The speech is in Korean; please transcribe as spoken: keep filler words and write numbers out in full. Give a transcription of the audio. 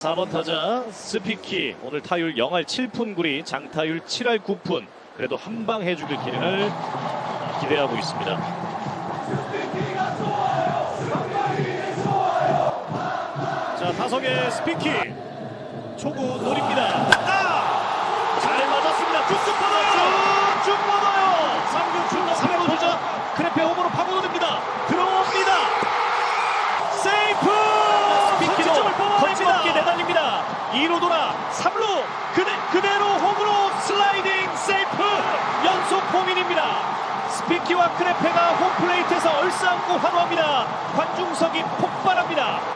사 번 타자 스피키 오늘 타율 영 할 칠 푼 구 리 장타율 칠 할 구 푼 그래도 한 방 해주길 기능을 기대하고 있습니다. 자 타석의 스피키 초구 노립니다. 아! 잘 맞았습니다. 쭉쭉 뻗어요. 쭉 뻗어요. 삼 구 출루 삼 루 도전 크레페 홈으로 파고듭니다. 들어옵니다. 세이프! 스피키도 거침없게 내달립니다. 이 루 돌아 삼 루 그대, 그대로 홈으로 슬라이딩 세이프 연속 홈인입니다. 스피키와 크레페가 홈플레이트에서 얼싸안고 환호합니다. 관중석이 폭발합니다.